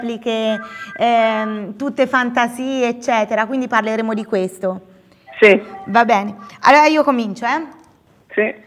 repliche, tutte fantasie, eccetera, quindi parleremo di questo. Sì. Va bene, allora io comincio, Sì.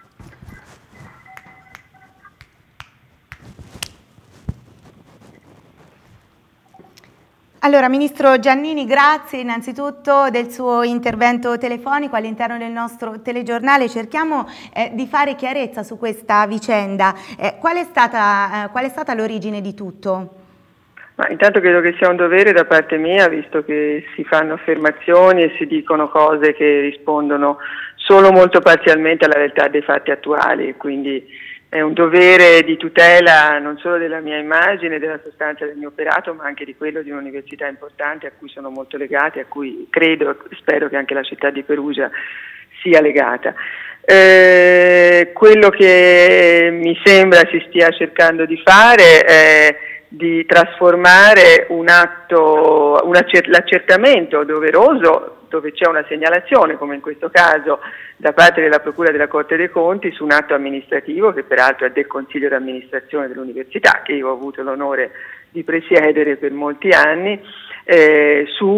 Allora, Ministro Giannini, grazie innanzitutto del suo intervento telefonico all'interno del nostro telegiornale. Cerchiamo di fare chiarezza su questa vicenda. Qual è stata l'origine di tutto? Ma intanto credo che sia un dovere da parte mia, visto che si fanno affermazioni e si dicono cose che rispondono solo molto parzialmente alla realtà dei fatti attuali, quindi è un dovere di tutela non solo della mia immagine, della sostanza del mio operato, ma anche di quello di un'università importante a cui sono molto legata e a cui credo e spero che anche la città di Perugia sia legata. Quello che mi sembra si stia cercando di fare è di trasformare un atto, l'accertamento doveroso, dove c'è una segnalazione, come in questo caso, da parte della Procura della Corte dei Conti, su un atto amministrativo che peraltro è del Consiglio di amministrazione dell'Università, che io ho avuto l'onore di presiedere per molti anni, su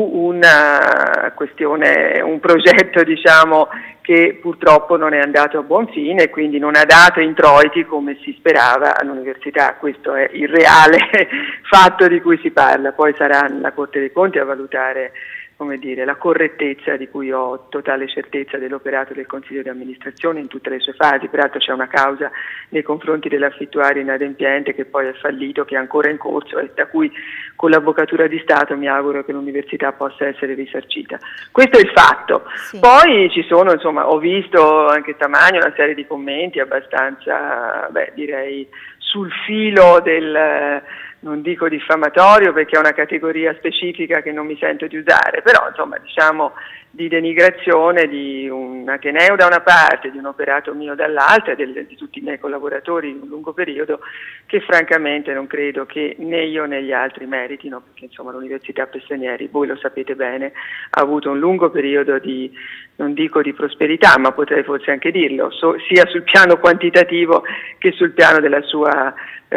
una questione, un progetto diciamo che purtroppo non è andato a buon fine e quindi non ha dato introiti come si sperava all'università. Questo è il reale fatto di cui si parla, poi sarà la Corte dei Conti a valutare, come dire, la correttezza, di cui ho totale certezza, dell'operato del Consiglio di amministrazione in tutte le sue fasi. Peraltro c'è una causa nei confronti dell'affittuario inadempiente che poi è fallito, che è ancora in corso e da cui con l'Avvocatura di Stato mi auguro che l'università possa essere risarcita. Questo è il fatto. Sì. Poi ci sono, insomma, ho visto anche stamani una serie di commenti abbastanza, direi, sul filo del, non dico diffamatorio perché è una categoria specifica che non mi sento di usare, però insomma diciamo di denigrazione di un ateneo da una parte, di un operato mio dall'altra, di tutti i miei collaboratori in un lungo periodo, che francamente non credo che né io né gli altri meritino, perché insomma l'Università Pessanieri, voi lo sapete bene, ha avuto un lungo periodo di, non dico di prosperità, ma potrei forse anche dirlo, sia sul piano quantitativo che sul piano della sua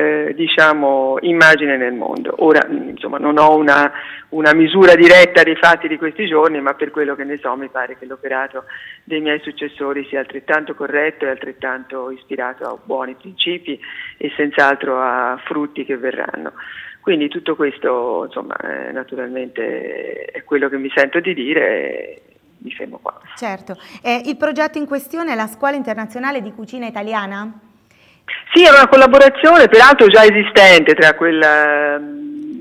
diciamo immagine nel mondo. Ora insomma non ho una misura diretta dei fatti di questi giorni, ma per quello che ne so mi pare che l'operato dei miei successori sia altrettanto corretto e altrettanto ispirato a buoni principi e senz'altro a frutti che verranno. Quindi tutto questo insomma naturalmente è quello che mi sento di dire e mi fermo qua. Certo. Il progetto in questione è la Scuola Internazionale di Cucina Italiana? Sì, è una collaborazione peraltro già esistente tra quel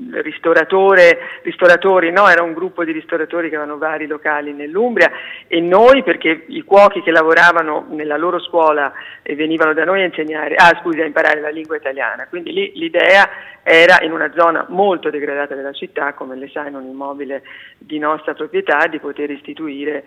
ristoratori, no? Era un gruppo di ristoratori che avevano vari locali nell'Umbria e noi, perché i cuochi che lavoravano nella loro scuola e venivano da noi a insegnare, a imparare la lingua italiana, quindi lì l'idea era in una zona molto degradata della città, come le sai, in un immobile di nostra proprietà, di poter istituire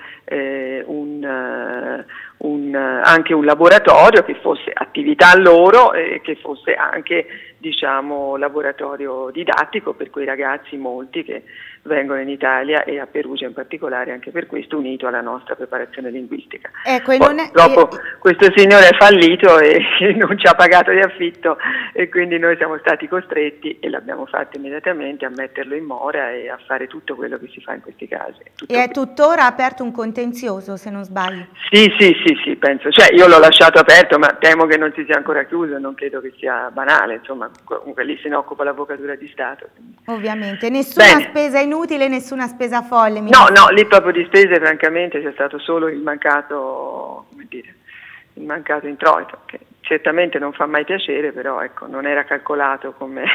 anche un laboratorio che fosse attività loro e che fosse anche diciamo laboratorio didattico per quei ragazzi, molti che vengono in Italia e a Perugia in particolare, anche per questo unito alla nostra preparazione linguistica. Ecco, purtroppo questo signore è fallito e non ci ha pagato di affitto e quindi noi siamo stati costretti, e l'abbiamo fatto immediatamente, a metterlo in mora e a fare tutto quello che si fa in questi casi. E è tuttora aperto un contenzioso, se non sbaglio? Sì, penso. Cioè io l'ho lasciato aperto, ma temo che non si sia ancora chiuso, non credo che sia banale, insomma, comunque lì se ne occupa l'Avvocatura di Stato. Ovviamente, nessuna spesa inutile, nessuna spesa folle. No, lì proprio di spese francamente c'è stato solo il mancato, come dire, il mancato introito, che certamente non fa mai piacere, però ecco, non era calcolato come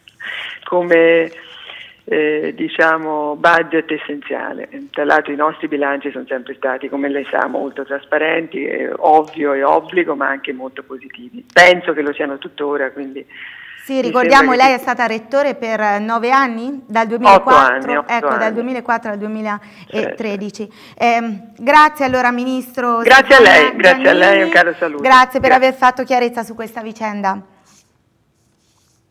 diciamo budget essenziale. Tra l'altro i nostri bilanci sono sempre stati, come lei sa, molto trasparenti, ovvio e obbligo, ma anche molto positivi. Penso che lo siano tuttora, quindi sì, ricordiamo, lei è stata rettore per 9 anni, dal 2004, 8 anni. Dal 2004 al 2013. Grazie allora Ministro. Grazie a lei, un caro saluto. Grazie per aver fatto chiarezza su questa vicenda.